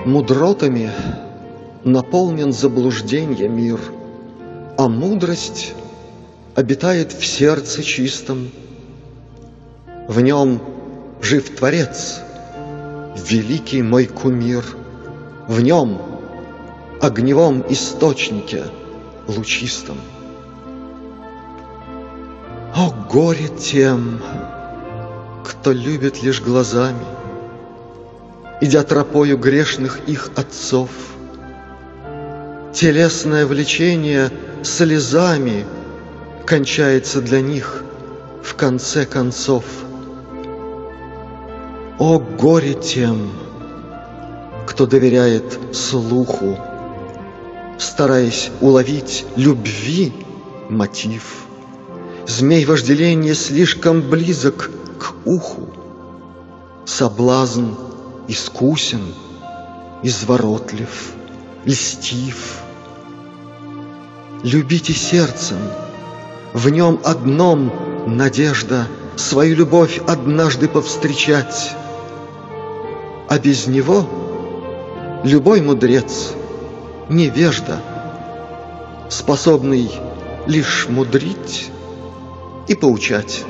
Мудротами наполнен заблужденья мир, а мудрость обитает в сердце чистом. В нем жив Творец, великий мой кумир, в нем, огневом источнике лучистом. О, горе тем, кто любит лишь глазами, идя тропою грешных их отцов. Телесное влечение слезами кончается для них в конце концов. О, горе тем, кто доверяет слуху, стараясь уловить любви мотив. Змей вожделения слишком близок к уху, соблазн искусен, изворотлив, льстив. Любите сердцем, в нем одном надежда свою любовь однажды повстречать, а без него любой мудрец невежда, способный лишь мудрить и поучать.